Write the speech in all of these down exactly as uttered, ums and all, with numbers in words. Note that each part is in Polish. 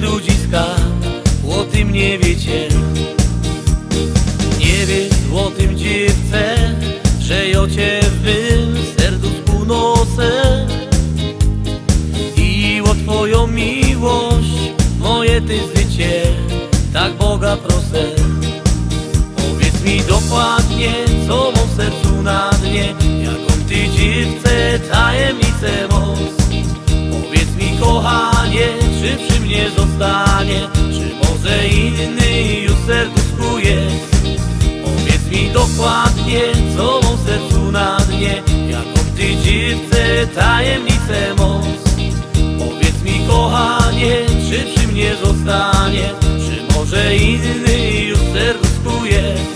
ludziska o tym nie wiecie. Nie wiesz o tym, dziewczę, że ja cię w mym serduszku nosę i o twoją miłość moje ty życie tak Boga proszę. Powiedz mi dokładnie, co mam w sercu na dnie, jaką ty dziewczę tajemnicę moc. Powiedz mi kochanie, czy przy mnie zostanie, czy może inny już w serduszku jest. Powiedz mi dokładnie, co mam w sercu na dnie, jaką ty dziewczę tajemnicę moc. Powiedz mi kochanie, czy przy mnie zostanie, czy może inny już w serduszku jest.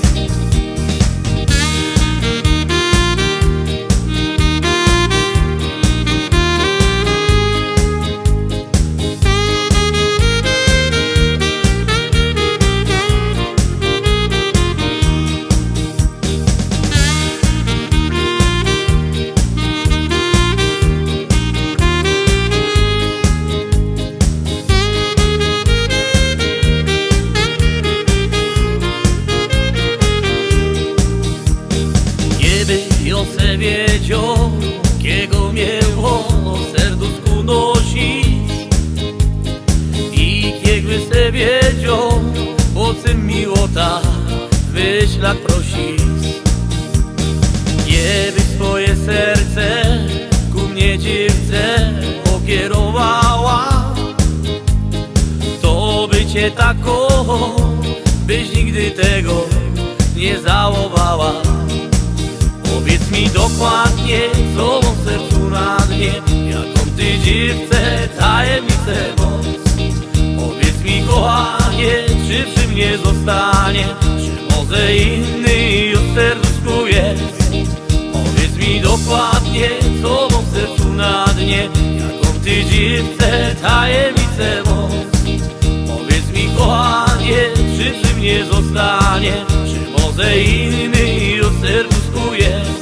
Ja se wiedział, kiego miło w serduszku nosić i kiegby se wiedział, po czym miłota wyślak prosić. Jeby swoje serce ku mnie dziewczę pokierowała, to by cię tak kochał, byś nigdy tego nie żałowała. Powiedz mi dokładnie, co mam w sercu na dnie, jaką ty dziewczę tajemnicę moc. Powiedz mi kochanie, czy przy mnie zostanie, czy może inny już w serduszku jest. Powiedz mi dokładnie, co mam w sercu na dnie, jaką ty dziewczę tajemnicę moc. Powiedz mi kochanie, czy przy mnie zostanie, czy może inny już w serduszku jest.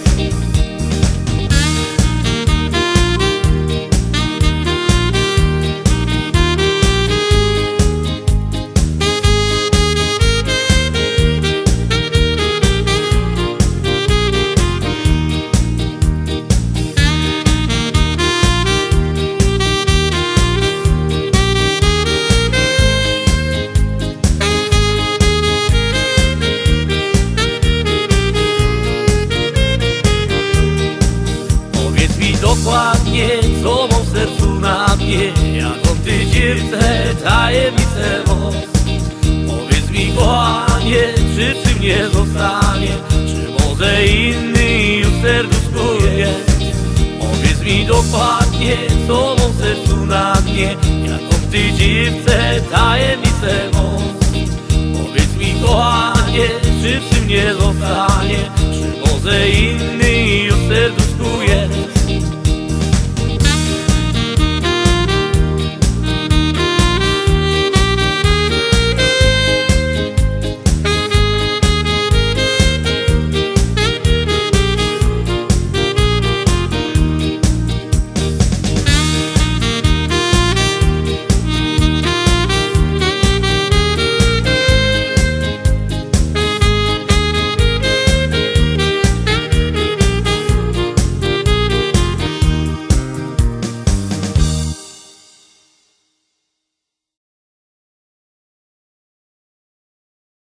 Dokładnie, co mam w sercu na dnie, jaką ty dziewczę tajemnicę moc. Powiedz mi kochanie, czy przy mnie zostanie, czy może inny już w serduszku jest. Powiedz mi dokładnie, co mam w sercu na dnie, jaką ty dziewczę tajemnicę moc. Powiedz mi kochanie, czy przy mnie zostanie, czy może inny